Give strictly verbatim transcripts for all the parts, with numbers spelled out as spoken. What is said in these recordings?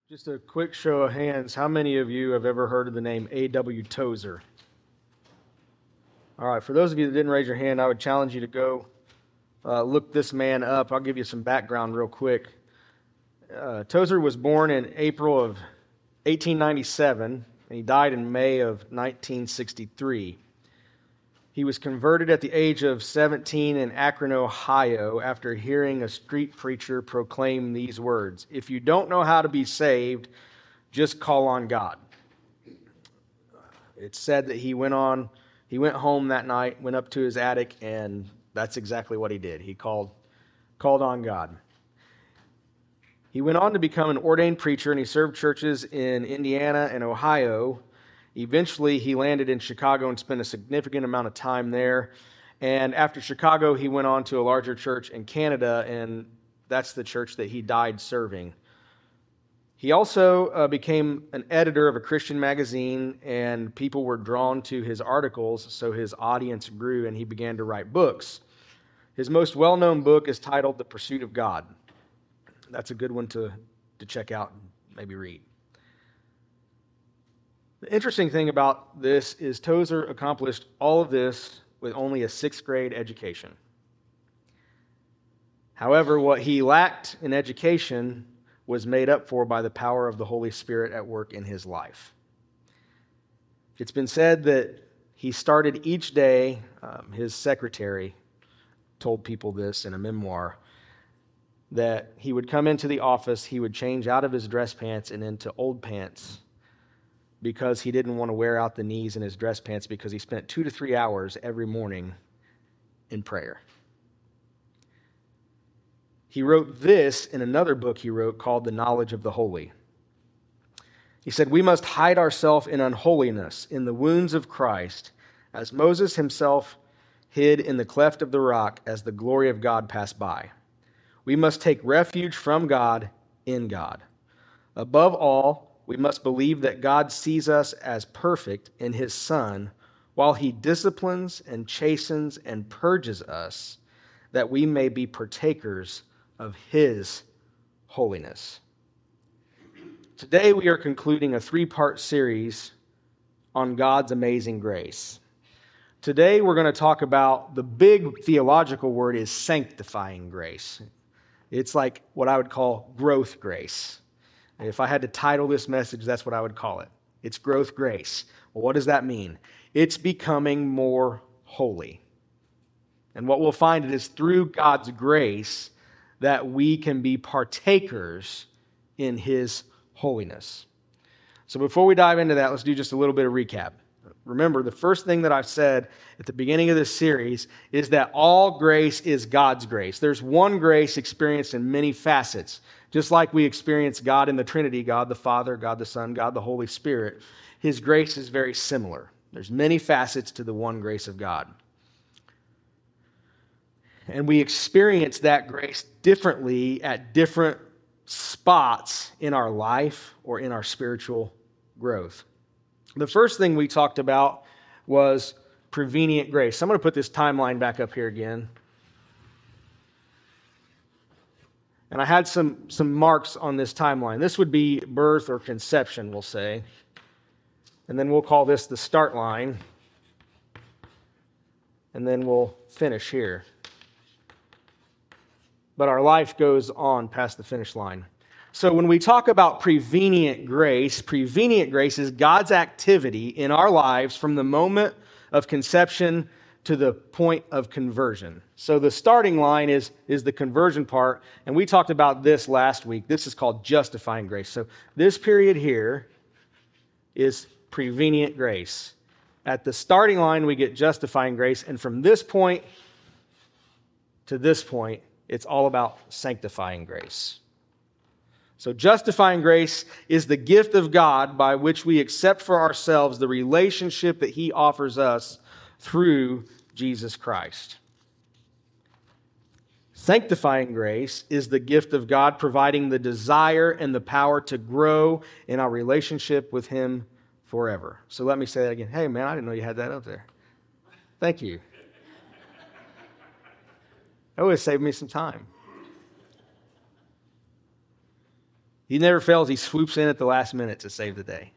Just a quick show of hands. How many of you have ever heard of the name A W Tozer? All right, for those of you that didn't raise your hand, I would challenge you to go uh, look this man up. I'll give you some background real quick. Uh, Tozer was born in April of eighteen ninety-seven, and he died in May of nineteen sixty-three. He was converted at the age of seventeen in Akron, Ohio, after hearing a street preacher proclaim these words: "If you don't know how to be saved, just call on God." It's said that he went on, he went home that night, went up to his attic, and that's exactly what he did. He called, called on God. He went on to become an ordained preacher, and he served churches in Indiana and Ohio. Eventually, he landed in Chicago and spent a significant amount of time there. And after Chicago, he went on to a larger church in Canada, and that's the church that he died serving. He also uh, became an editor of a Christian magazine, and people were drawn to his articles, so his audience grew, and he began to write books. His most well-known book is titled The Pursuit of God. That's a good one to, to check out and maybe read. The interesting thing about this is Tozer accomplished all of this with only a sixth grade education. However, what he lacked in education was made up for by the power of the Holy Spirit at work in his life. It's been said that he started each day, um, his secretary told people this in a memoir, that he would come into the office, he would change out of his dress pants and into old pants, because he didn't want to wear out the knees in his dress pants, because he spent two to three hours every morning in prayer. He wrote this in another book he wrote called The Knowledge of the Holy. He said, "We must hide ourselves in unholiness, in the wounds of Christ, as Moses himself hid in the cleft of the rock as the glory of God passed by. We must take refuge from God in God. Above all, we must believe that God sees us as perfect in His Son, while He disciplines and chastens and purges us, that we may be partakers of His holiness." Today we are concluding a three-part series on God's amazing grace. Today we're going to talk about the big theological word is sanctifying grace. It's like what I would call growth grace. If I had to title this message, that's what I would call it. It's growth grace. Well, what does that mean? It's becoming more holy. And what we'll find it is through God's grace that we can be partakers in His holiness. So before we dive into that, let's do just a little bit of recap. Remember, the first thing that I've said at the beginning of this series is that all grace is God's grace. There's one grace experienced in many facets. Just like we experience God in the Trinity, God the Father, God the Son, God the Holy Spirit, His grace is very similar. There's many facets to the one grace of God. And we experience that grace differently at different spots in our life or in our spiritual growth. The first thing we talked about was prevenient grace. I'm going to put this timeline back up here again. And I had some, some marks on this timeline. This would be birth or conception, we'll say. And then we'll call this the start line. And then we'll finish here. But our life goes on past the finish line. So when we talk about prevenient grace, prevenient grace is God's activity in our lives from the moment of conception to the point of conversion. So the starting line is, is the conversion part, and we talked about this last week. This is called justifying grace. So this period here is prevenient grace. At the starting line, we get justifying grace, and from this point to this point, it's all about sanctifying grace. So justifying grace is the gift of God by which we accept for ourselves the relationship that He offers us through Jesus Christ. Sanctifying grace is the gift of God providing the desire and the power to grow in our relationship with Him forever. So let me say that again. Hey, man, I didn't know you had that up there. Thank you. That would have saved me some time. He never fails. He swoops in at the last minute to save the day.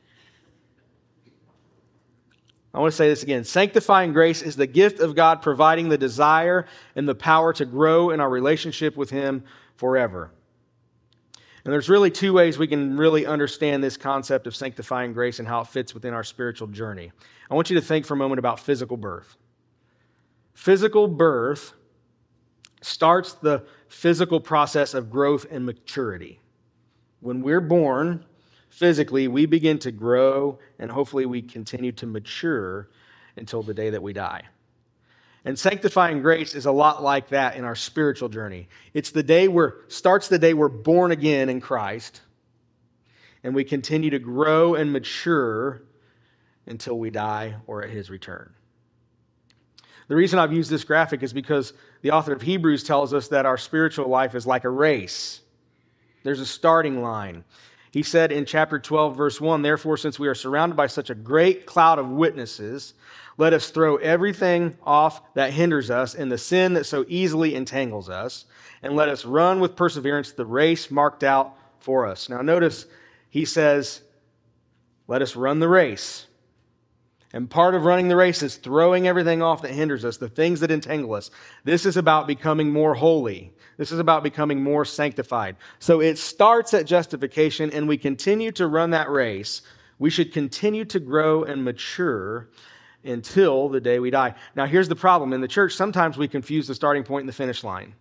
I want to say this again. Sanctifying grace is the gift of God providing the desire and the power to grow in our relationship with Him forever. And there's really two ways we can really understand this concept of sanctifying grace and how it fits within our spiritual journey. I want you to think for a moment about physical birth. Physical birth starts the physical process of growth and maturity. When we're born, physically, we begin to grow, and hopefully we continue to mature until the day that we die. And sanctifying grace is a lot like that in our spiritual journey. It's the day we're, starts the day we're born again in Christ, and we continue to grow and mature until we die or at His return. The reason I've used this graphic is because the author of Hebrews tells us that our spiritual life is like a race. There's a starting line. He said in chapter twelve, verse one, "Therefore, since we are surrounded by such a great cloud of witnesses, let us throw everything off that hinders us and the sin that so easily entangles us, and let us run with perseverance the race marked out for us." Now notice, he says, let us run the race. And part of running the race is throwing everything off that hinders us, the things that entangle us. This is about becoming more holy. This is about becoming more sanctified. So it starts at justification, and we continue to run that race. We should continue to grow and mature until the day we die. Now, here's the problem. In the church, sometimes we confuse the starting point and the finish line.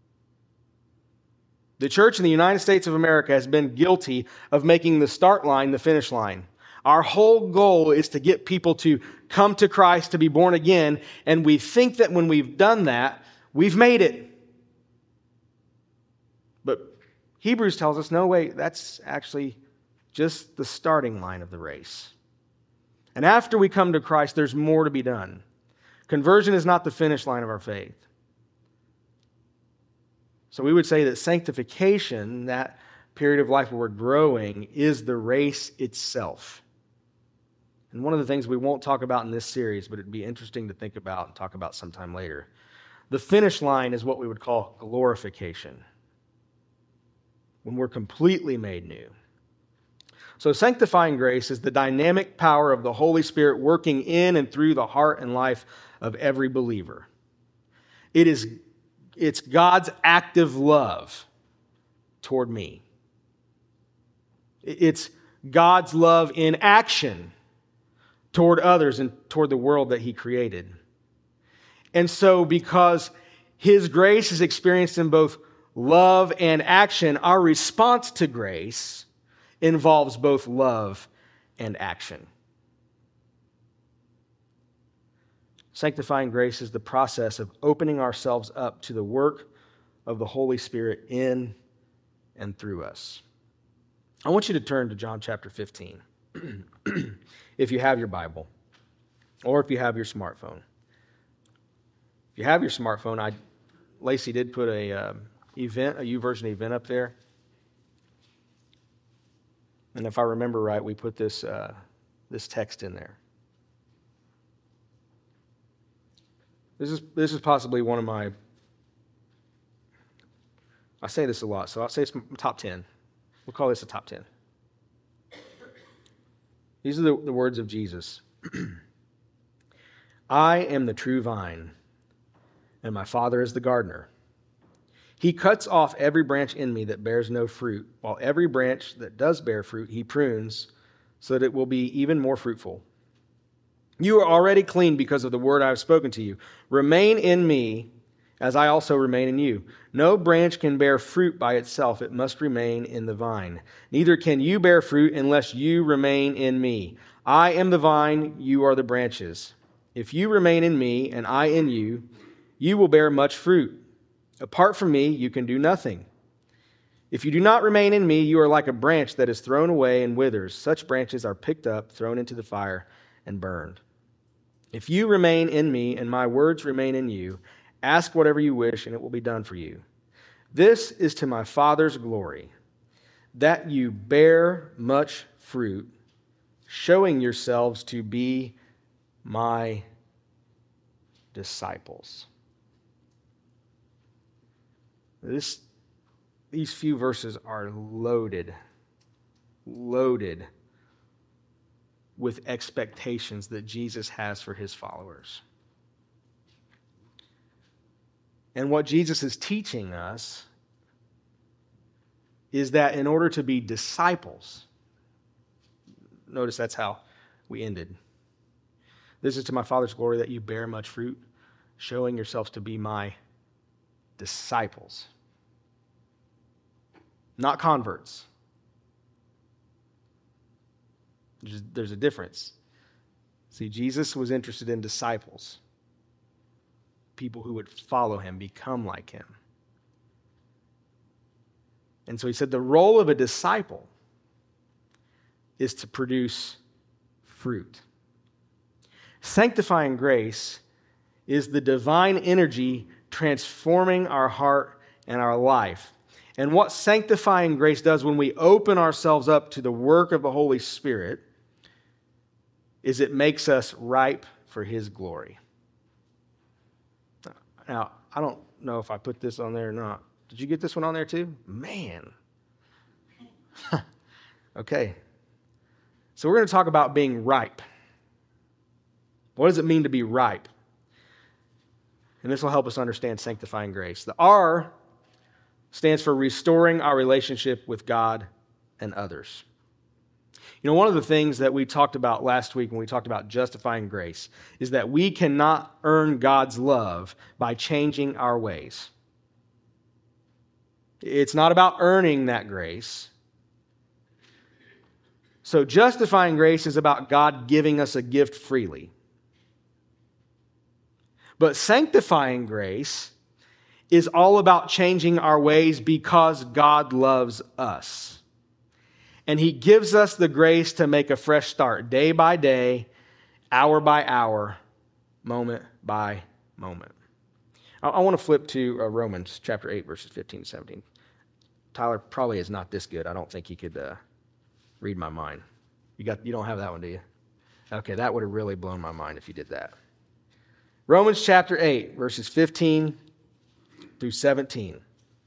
The church in the United States of America has been guilty of making the start line the finish line. Our whole goal is to get people to come to Christ, to be born again, and we think that when we've done that, we've made it. But Hebrews tells us, no, wait, that's actually just the starting line of the race. And after we come to Christ, there's more to be done. Conversion is not the finish line of our faith. So we would say that sanctification, that period of life where we're growing, is the race itself. And one of the things we won't talk about in this series, but it'd be interesting to think about and talk about sometime later. The finish line is what we would call glorification, when we're completely made new. So sanctifying grace is the dynamic power of the Holy Spirit working in and through the heart and life of every believer. It is, it's God's active love toward me. It's God's love in action toward others and toward the world that He created. And so because His grace is experienced in both love and action, our response to grace involves both love and action. Sanctifying grace is the process of opening ourselves up to the work of the Holy Spirit in and through us. I want you to turn to John chapter fifteen, if you have your Bible, or if you have your smartphone. If you have your smartphone, I, Lacey did put a uh, event, a YouVersion event up there. And if I remember right, we put this uh, this text in there. This is this is possibly one of my, I say this a lot, so I'll say it's my top ten. We'll call this a top ten. These are the, the words of Jesus. I am the true vine, and my Father is the gardener. He cuts off every branch in me that bears no fruit, while every branch that does bear fruit He prunes, so that it will be even more fruitful. You are already clean because of the word I have spoken to you. Remain in me, as I also remain in you. No branch can bear fruit by itself. It must remain in the vine. Neither can you bear fruit unless you remain in me. I am the vine, you are the branches. If you remain in me and I in you, you will bear much fruit. Apart from me, you can do nothing. If you do not remain in me, you are like a branch that is thrown away and withers. Such branches are picked up, thrown into the fire, and burned. If you remain in me and my words remain in you, ask whatever you wish and it will be done for you. This is to my Father's glory, that you bear much fruit, showing yourselves to be my disciples. This, these few verses are loaded loaded with expectations that Jesus has for his followers. And what Jesus is teaching us is that in order to be disciples, notice that's how we ended. This is to my Father's glory that you bear much fruit, showing yourselves to be my disciples. Not converts. There's, there's a difference. See, Jesus was interested in disciples, people who would follow him, become like him. And so he said the role of a disciple is to produce fruit. Sanctifying grace is the divine energy transforming our heart and our life. And what sanctifying grace does when we open ourselves up to the work of the Holy Spirit is it makes us ripe for his glory. Now, I don't know if I put this on there or not. Did you get this one on there too? Man. Okay. So we're going to talk about being ripe. What does it mean to be ripe? And this will help us understand sanctifying grace. The R stands for restoring our relationship with God and others. You know, one of the things that we talked about last week when we talked about justifying grace is that we cannot earn God's love by changing our ways. It's not about earning that grace. So justifying grace is about God giving us a gift freely. But sanctifying grace is all about changing our ways because God loves us. And he gives us the grace to make a fresh start, day by day, hour by hour, moment by moment. I, I want to flip to uh, Romans chapter eight, verses fifteen and seventeen. Tyler probably is not this good. I don't think he could uh, read my mind. You got, you don't have that one, do you? Okay, that would have really blown my mind if you did that. Romans chapter eight, verses fifteen through seventeen.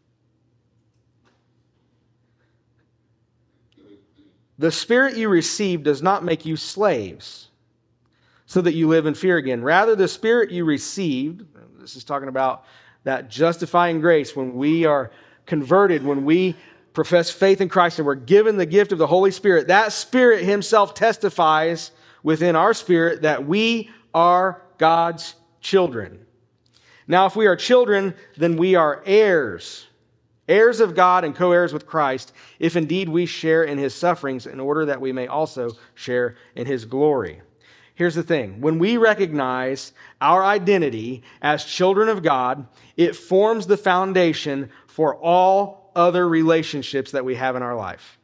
The Spirit you received does not make you slaves, so that you live in fear again. Rather, the Spirit you received, this is talking about that justifying grace, when we are converted, when we profess faith in Christ and we're given the gift of the Holy Spirit, that Spirit himself testifies within our spirit that we are God's children. Now, if we are children, then we are heirs, heirs of God and co-heirs with Christ, if indeed we share in his sufferings, in order that we may also share in his glory. Here's the thing. When we recognize our identity as children of God, it forms the foundation for all other relationships that we have in our life.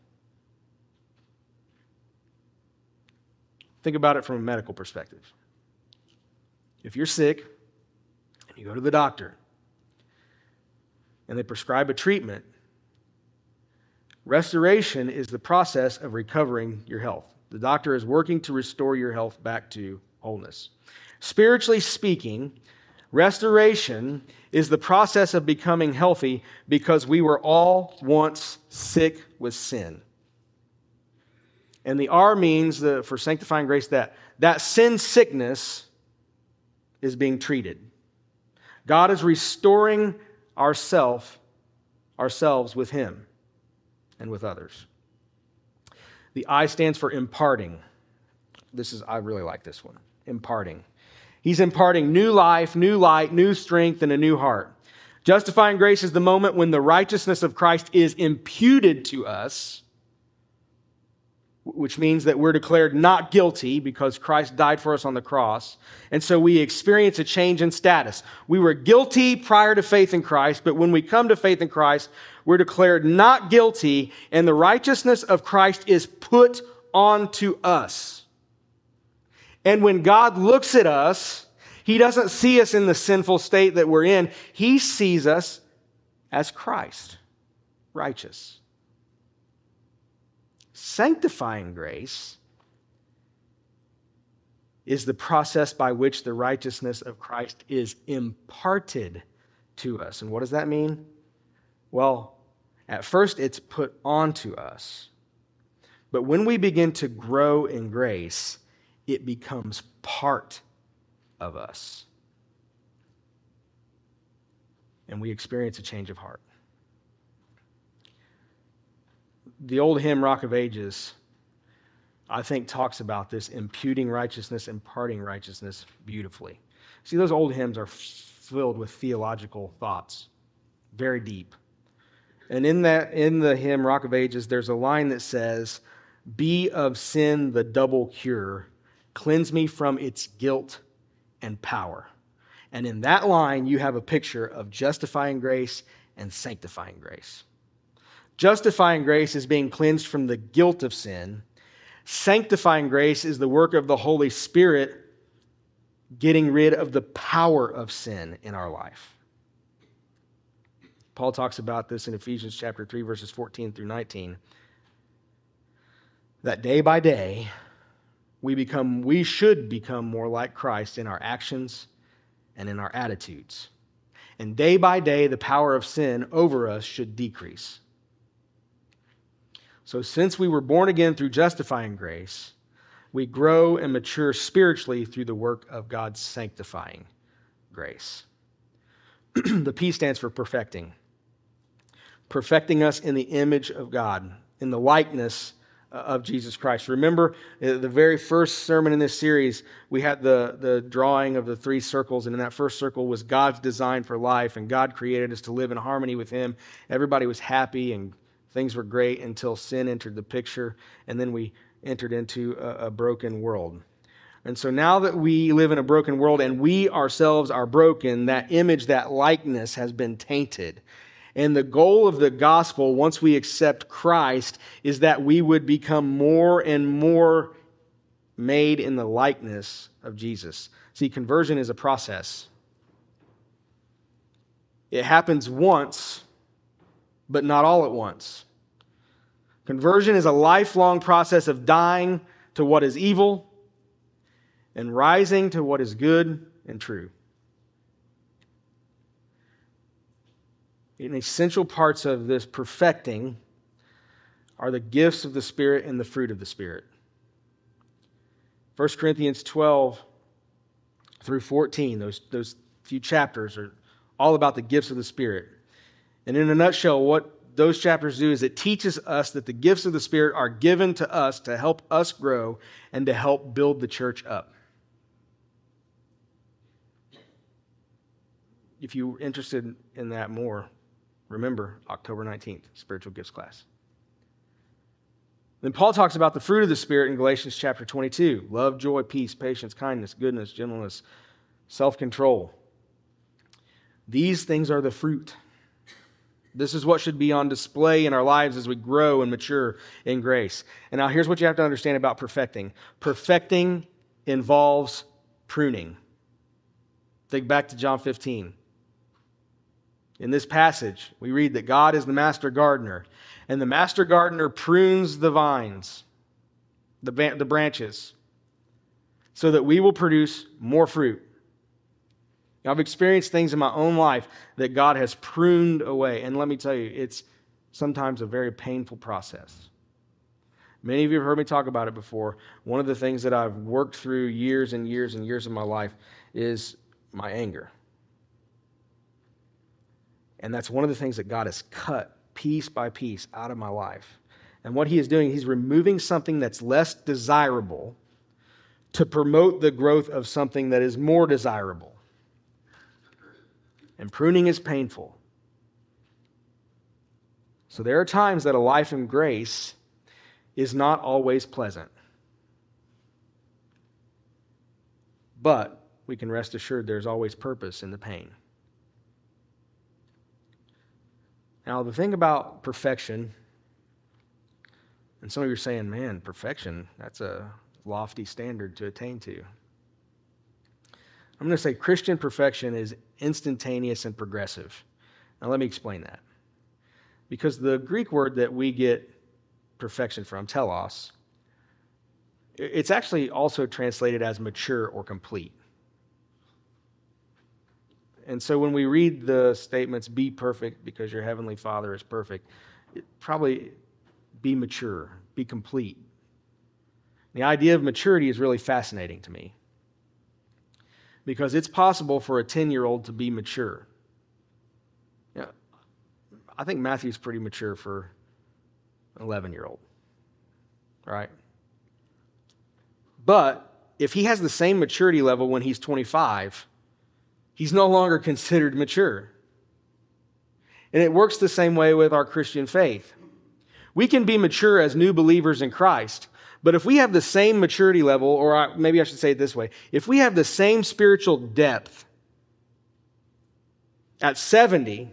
Think about it from a medical perspective. If you're sick and you go to the doctor and they prescribe a treatment, restoration is the process of recovering your health. The doctor is working to restore your health back to wholeness. Spiritually speaking, restoration is the process of becoming healthy because we were all once sick with sin. And the R means, the, for sanctifying grace, that that sin sickness is being treated. God is restoring ourself, ourselves with him and with others. The I stands for imparting. This is, I really like this one. Imparting. He's imparting new life, new light, new strength, and a new heart. Justifying grace is the moment when the righteousness of Christ is imputed to us, which means that we're declared not guilty because Christ died for us on the cross. And so we experience a change in status. We were guilty prior to faith in Christ, but when we come to faith in Christ, we're declared not guilty, and the righteousness of Christ is put onto us. And when God looks at us, he doesn't see us in the sinful state that we're in. He sees us as Christ, righteous. Sanctifying grace is the process by which the righteousness of Christ is imparted to us. And what does that mean? Well, at first it's put onto us. But when we begin to grow in grace, it becomes part of us. And we experience a change of heart. The old hymn, Rock of Ages, I think talks about this imputing righteousness, imparting righteousness beautifully. See, those old hymns are filled with theological thoughts, very deep. And in that, in the hymn, Rock of Ages, there's a line that says, "Be of sin the double cure, cleanse me from its guilt and power." And in that line, you have a picture of justifying grace and sanctifying grace. Justifying grace is being cleansed from the guilt of sin. Sanctifying grace is the work of the Holy Spirit getting rid of the power of sin in our life. Paul talks about this in Ephesians chapter three, verses fourteen through nineteen. That day by day, we become, we should become more like Christ in our actions and in our attitudes. And day by day, the power of sin over us should decrease. So since we were born again through justifying grace, we grow and mature spiritually through the work of God's sanctifying grace. The P stands for perfecting. Perfecting us in the image of God, in the likeness of Jesus Christ. Remember, the very first sermon in this series, we had the, the drawing of the three circles, and in that first circle was God's design for life, and God created us to live in harmony with Him. Everybody was happy, and things were great until sin entered the picture, and then we entered into a, a broken world. And so now that we live in a broken world, and we ourselves are broken, that image, that likeness has been tainted. And the goal of the gospel, once we accept Christ, is that we would become more and more made in the likeness of Jesus. See, conversion is a process. It happens once, but not all at once. Conversion is a lifelong process of dying to what is evil and rising to what is good and true. And essential parts of this perfecting are the gifts of the Spirit and the fruit of the Spirit. First Corinthians twelve through fourteen, those, those few chapters are all about the gifts of the Spirit. And in a nutshell, what those chapters do is it teaches us that the gifts of the Spirit are given to us to help us grow and to help build the church up. If you're interested in that more, remember, October nineteenth, spiritual gifts class. Then Paul talks about the fruit of the Spirit in Galatians chapter twenty-two. Love, joy, peace, patience, kindness, goodness, gentleness, self-control. These things are the fruit. This is what should be on display in our lives as we grow and mature in grace. And now here's what you have to understand about perfecting. Perfecting involves pruning. Think back to John fifteen. In this passage, we read that God is the master gardener, and the master gardener prunes the vines, the, the branches, so that we will produce more fruit. Now, I've experienced things in my own life that God has pruned away, and let me tell you, it's sometimes a very painful process. Many of you have heard me talk about it before. One of the things that I've worked through years and years and years of my life is my anger. And that's one of the things that God has cut piece by piece out of my life. And what He is doing, He's removing something that's less desirable to promote the growth of something that is more desirable. And pruning is painful. So there are times that a life in grace is not always pleasant. But we can rest assured there's always purpose in the pain. Now, the thing about perfection, and some of you are saying, man, perfection, that's a lofty standard to attain to. I'm going to say Christian perfection is instantaneous and progressive. Now, let me explain that. Because the Greek word that we get perfection from, telos, it's actually also translated as mature or complete. And so when we read the statements, be perfect because your heavenly Father is perfect, it probably be mature, be complete, The idea of maturity is really fascinating to me because it's possible for a ten-year-old to be mature. Yeah, I think Matthew's pretty mature for an eleven-year-old, right? But if he has the same maturity level when he's twenty-five, he's no longer considered mature. And it works the same way with our Christian faith. We can be mature as new believers in Christ, but if we have the same maturity level, or maybe I should say it this way, if we have the same spiritual depth at seventy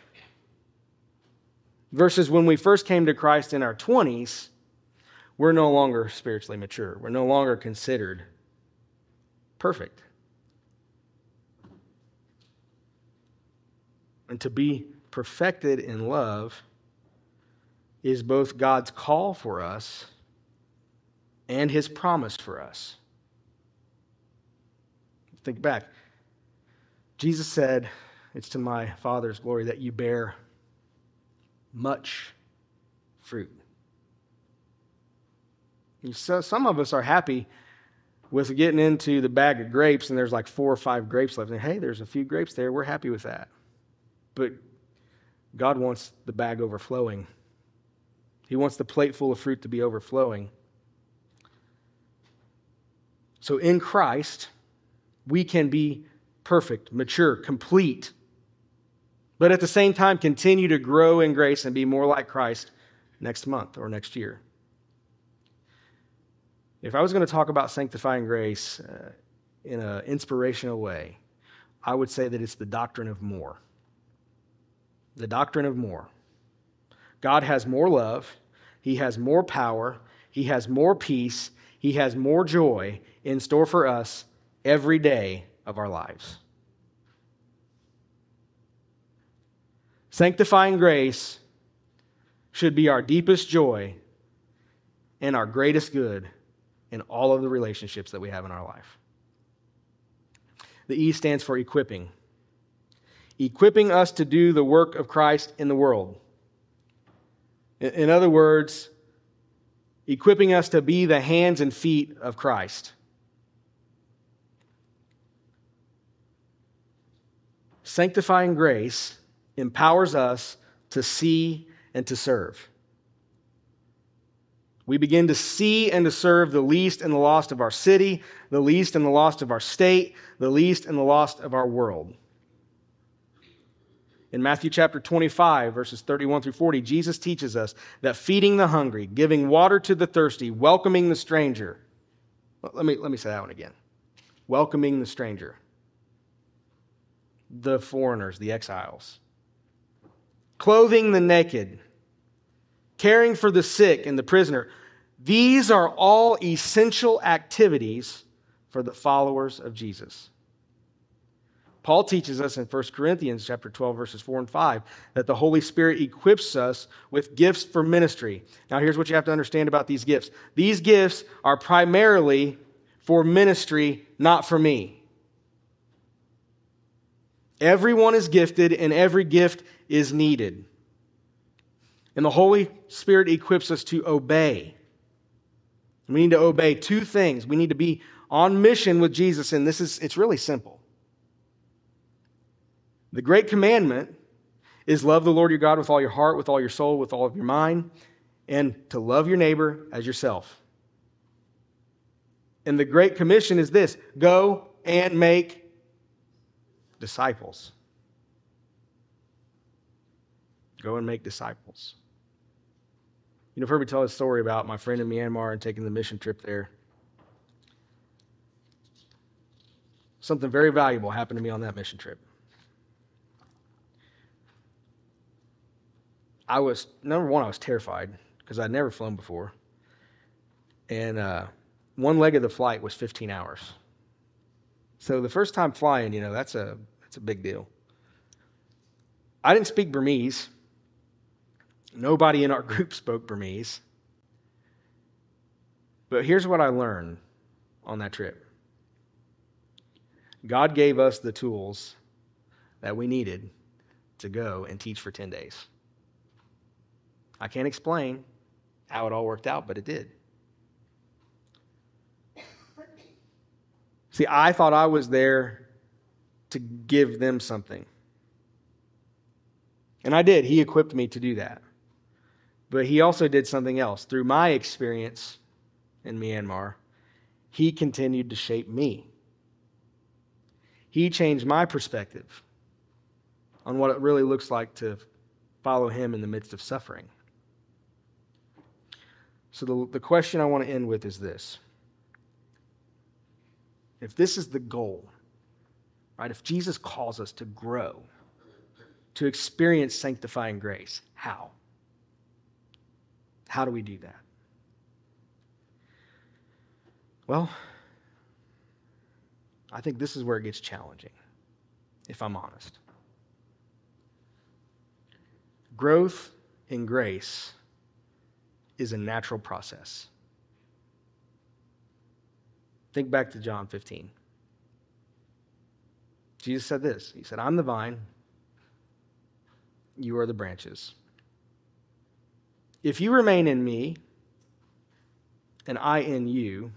versus when we first came to Christ in our twenties, we're no longer spiritually mature. We're no longer considered perfect. And to be perfected in love is both God's call for us and His promise for us. Think back. Jesus said, "It's to my Father's glory that you bear much fruit." So some of us are happy with getting into the bag of grapes and there's like four or five grapes left. And hey, there's a few grapes there. We're happy with that. But God wants the bag overflowing. He wants the plate full of fruit to be overflowing. So in Christ, we can be perfect, mature, complete, but at the same time continue to grow in grace and be more like Christ next month or next year. If I was going to talk about sanctifying grace uh, in an inspirational way, I would say that it's the doctrine of more. The doctrine of more. God has more love. He has more power. He has more peace. He has more joy in store for us every day of our lives. Sanctifying grace should be our deepest joy and our greatest good in all of the relationships that we have in our life. The E stands for equipping. Equipping us to do the work of Christ in the world. In other words, equipping us to be the hands and feet of Christ. Sanctifying grace empowers us to see and to serve. We begin to see and to serve the least and the lost of our city, the least and the lost of our state, the least and the lost of our world. In Matthew chapter twenty-five, verses thirty-one through forty, Jesus teaches us that feeding the hungry, giving water to the thirsty, welcoming the stranger. Let me, let me say that one again. Welcoming the stranger. The foreigners, the exiles. Clothing the naked. Caring for the sick and the prisoner. These are all essential activities for the followers of Jesus. Paul teaches us in First Corinthians chapter twelve, verses four and five, that the Holy Spirit equips us with gifts for ministry. Now, here's what you have to understand about these gifts. These gifts are primarily for ministry, not for me. Everyone is gifted, and every gift is needed. And the Holy Spirit equips us to obey. We need to obey two things. We need to be on mission with Jesus, and this is, it's really simple. The great commandment is love the Lord your God with all your heart, with all your soul, with all of your mind, and to love your neighbor as yourself. And the Great Commission is this: go and make disciples. Go and make disciples. You know, I've heard me tell a story about my friend in Myanmar and taking the mission trip there. Something very valuable happened to me on that mission trip. I was, number one, I was terrified because I'd never flown before. And uh, one leg of the flight was fifteen hours. So the first time flying, you know, that's a that's a big deal. I didn't speak Burmese. Nobody in our group spoke Burmese. But here's what I learned on that trip. God gave us the tools that we needed to go and teach for ten days. I can't explain how it all worked out, but it did. See, I thought I was there to give them something. And I did. He equipped me to do that. But he also did something else. Through my experience in Myanmar, he continued to shape me. He changed my perspective on what it really looks like to follow him in the midst of suffering. So the, the question I want to end with is this. If this is the goal, right? If Jesus calls us to grow, to experience sanctifying grace, how? How do we do that? Well, I think this is where it gets challenging, if I'm honest. Growth in grace is a natural process. Think back to John fifteen. Jesus said this. He said, I'm the vine, you are the branches. If you remain in me, and I in you,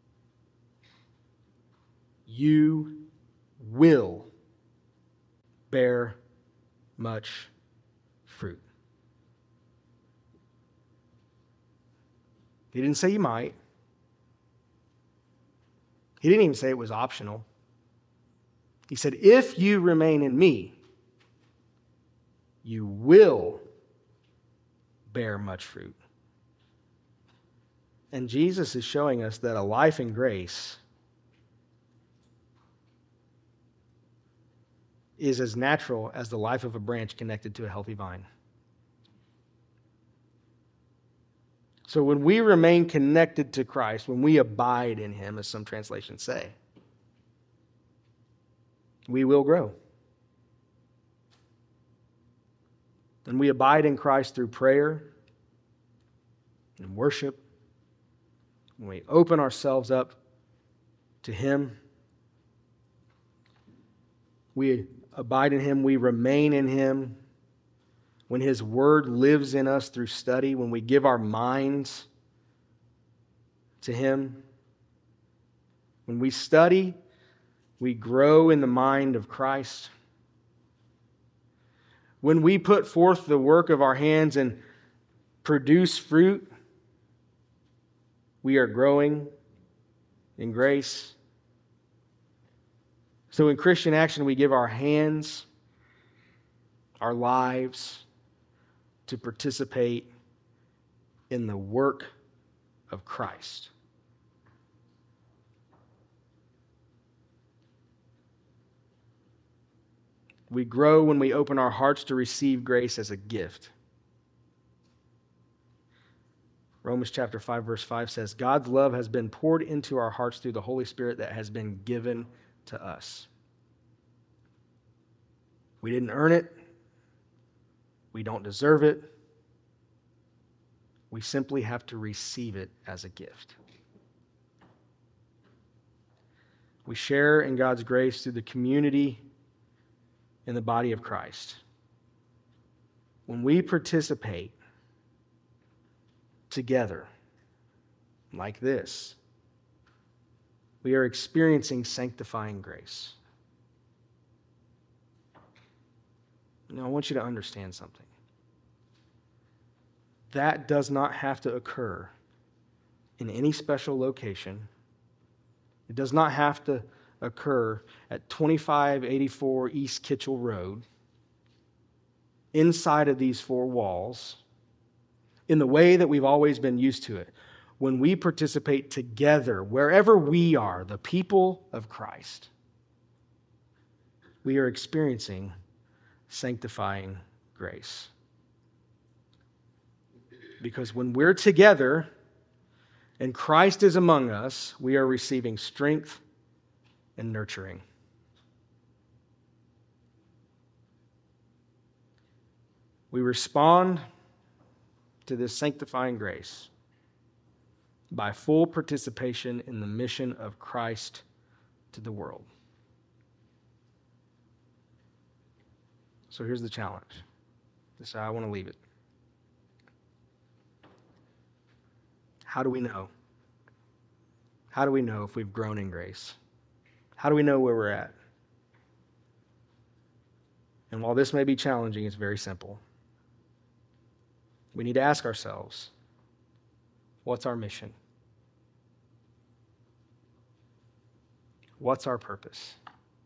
you will bear much fruit. He didn't say you might. He didn't even say it was optional. He said, if you remain in me, you will bear much fruit. And Jesus is showing us that a life in grace is as natural as the life of a branch connected to a healthy vine. So when we remain connected to Christ, when we abide in him, as some translations say, we will grow. And we abide in Christ through prayer and worship. When we open ourselves up to him, we abide in him, we remain in him. When his word lives in us through study, when we give our minds to him, when we study, we grow in the mind of Christ. When we put forth the work of our hands and produce fruit, we are growing in grace. So in Christian action, we give our hands, our lives, to participate in the work of Christ. We grow when we open our hearts to receive grace as a gift. Romans chapter five, verse five says, God's love has been poured into our hearts through the Holy Spirit that has been given to us. We didn't earn it. We don't deserve it. We simply have to receive it as a gift. We share in God's grace through the community in the body of Christ. When we participate together like this, we are experiencing sanctifying grace. Now, I want you to understand something. That does not have to occur in any special location. It does not have to occur at twenty-five eighty-four East Kitchell Road, inside of these four walls, in the way that we've always been used to it. When we participate together, wherever we are, the people of Christ, we are experiencing sanctifying grace. Because when we're together and Christ is among us, we are receiving strength and nurturing. We respond to this sanctifying grace by full participation in the mission of Christ to the world. So here's the challenge. This is how I want to leave it. How do we know? How do we know if we've grown in grace? How do we know where we're at? And while this may be challenging, it's very simple. We need to ask ourselves, what's our mission? What's our purpose?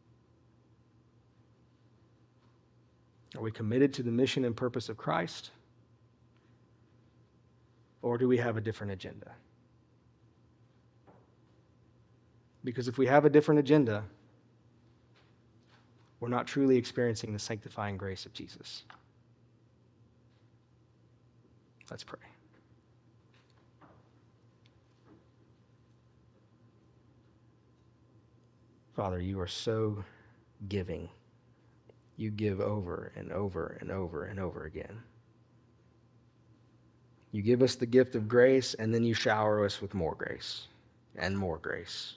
Are we committed to the mission and purpose of Christ? Or do we have a different agenda? Because if we have a different agenda, we're not truly experiencing the sanctifying grace of Jesus. Let's pray. Father, you are so giving. You give over and over and over and over again. You give us the gift of grace, and then you shower us with more grace and more grace.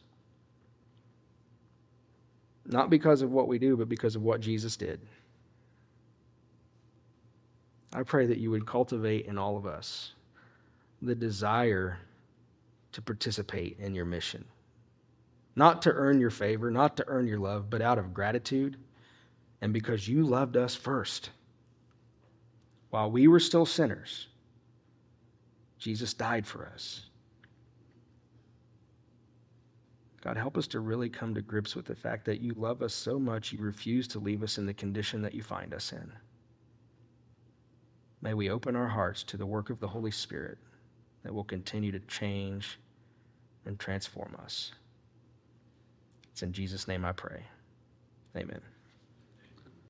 Not because of what we do, but because of what Jesus did. I pray that you would cultivate in all of us the desire to participate in your mission. Not to earn your favor, not to earn your love, but out of gratitude and because you loved us first. While we were still sinners, Jesus died for us. God, help us to really come to grips with the fact that you love us so much, you refuse to leave us in the condition that you find us in. May we open our hearts to the work of the Holy Spirit that will continue to change and transform us. It's in Jesus' name I pray. Amen.